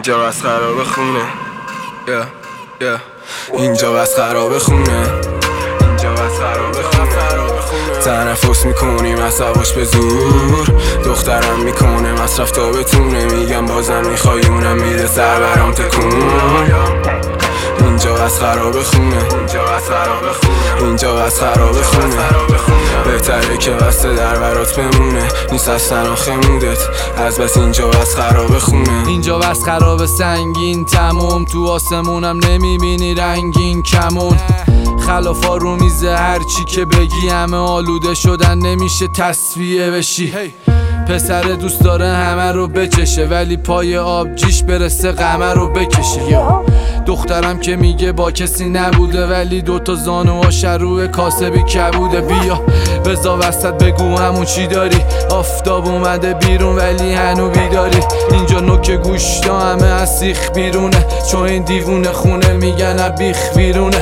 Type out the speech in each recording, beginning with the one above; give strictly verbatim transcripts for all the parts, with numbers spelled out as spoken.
اینجا بس خراب خونه yeah, yeah. اینجا بس خراب خونه اینجا بس خراب خونه تنفس میکنیم عصباش به زور دخترم میکنه مصرف تا بتونه میگم بازم میخوای اونم میده سر برام تکون اینجا بس خراب خونه اینجا بس خراب خونه اینجا بس خراب خونه بهتره که بسته در برات بمونه نیست اصلا آخه مودت از بس اینجا بس خراب خونه اینجا بس خراب سنگین تموم تو آسمونم نمیبینی رنگین کمون خلافا رو میزه هرچی که بگی همه آلوده شدن نمیشه تصفیه بشی پسر دوست داره همه رو بچشه ولی پای آبجیش برسه قمه رو بکشه یا دخترم که میگه با کسی نبوده ولی دوتا زانوهاش روی کاسبی کبوده بیا بزا وسط بگو همون چی داری آفتاب اومده بیرون ولی هنو بیداری اینجا نوک گوشتا همه از سیخ بیرونه چون این دیوونه خونه میگن بیخ بیرونه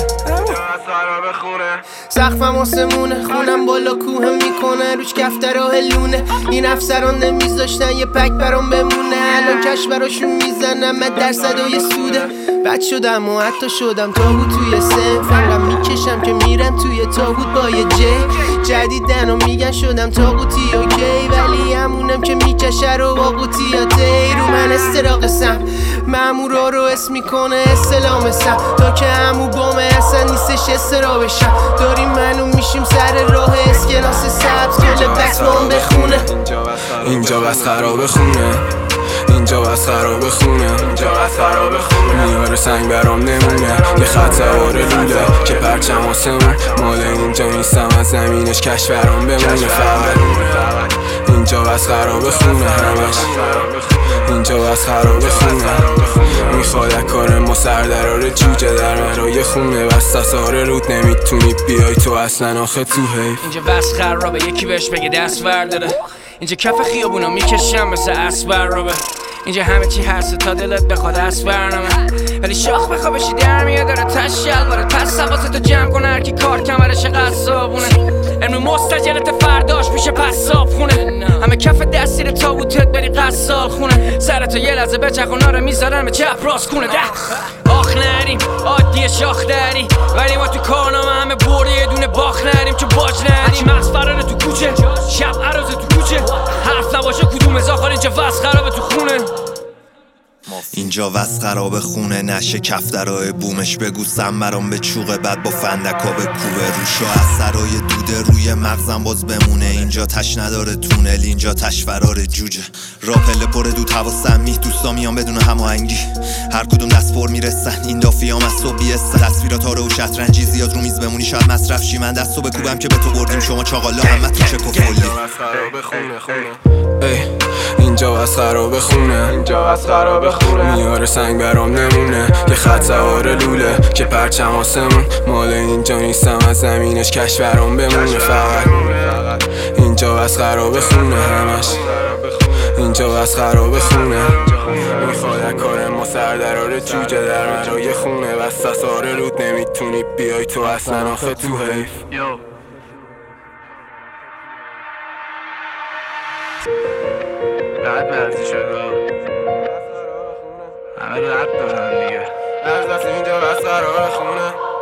سقفم آسمونه خونم بالا کوه میکنه روش کفتر و هلونه این افسران نمیذاشتن یه پک برام بمونه الان کش براشون میزنم من درصد و یه سوده بد شدم و حتی شدم تابوت توی سن فقط میکشم که میرم توی تابوت با یه جی جدیدن و میگن شدم تابوتی اوکی ولی همونم که میکشه رو با قوطیاتی رو من استراقسم مامورا رو اسم میکنه اسلامسم تا که همو بامه اصلا نیستش استرابشم داریم منو میشیم سر راه اسکناس سبز کل بکس بام بخونه اینجا بس خراب خونه اینجا بس خراب خونه اینجا بس خراب خونه میاره سنگ برام نمونه یه خط سوار لوله که پرچم آسمون مال اینجا نیستم از زمینش کش برام بمونه فقط اینجا بس خراب خونه همش اینجا بس خراب خونه میخواد کار ما سردرار جوجه در مرای خونه بس تساره رود نمیتونی بیای تو اصلا آخه تو حیف اینجا بس خرابه یکی بهش بگه دست برداره اینجا کف خیابونا میکشم مثل اسبر رابه اینجا همه چی هست تا دلت بخواد اسب برنامه ولی شاخ بخوا بشی در میاد داره تش شلواره پس حواستو جمع کن هرکی کار کمرش قصابونه علم مستجلت فرداش میشه پس صاف خونه همه کف دستیر تابوتت بری قصال خونه سرتو یه لحظه بچخونا رو میذارن به چپ راست کنه ده آخ نریم عادی شاخ داری ولی ما تو کارنامه همه برده یه دونه باخ نریم چون باج نریم مغز فراره تو کوچه شب عروضه تو کوچه حرف نباشه کدوم ازاخار اینجا وز خرابه تو خونه اینجا وز خراب خونه نشه کفترهای بومش بگو سم برام به چوقه بعد با فندکا به کوبه روشا از سرای دوده روی مغزم باز بمونه اینجا تش نداره تونل اینجا تش فرار جوجه راپله پر دود هوا سمی دوستا میان بدون هماهنگی هر کدوم دست پر میرسن این دافیام از صبح بیستن تصویرات آره و شطرنجی زیاد رو میز بمونی شاید مصرف شی من دستو بکوبم که به تو بردیم شما چاقالا همه تو چک و فلی اینجا بس خراب خونه اینجا بس خراب خونه میاره سنگ برام نمونه یه خط سوار لوله که پرچم آسمون مال اینجا نیستم از زمینش کش برام بمونه فقط اینجا بس خراب خونه همش اینجا بس خراب خونه میخواد کار ما سردرار جوجه در مرای خونه بس تساره رود نمیتونی بیای تو اصلا آخه تو حیف رد برزی شد همه رد دارن دیگه از دست اینجا بس قرار خونه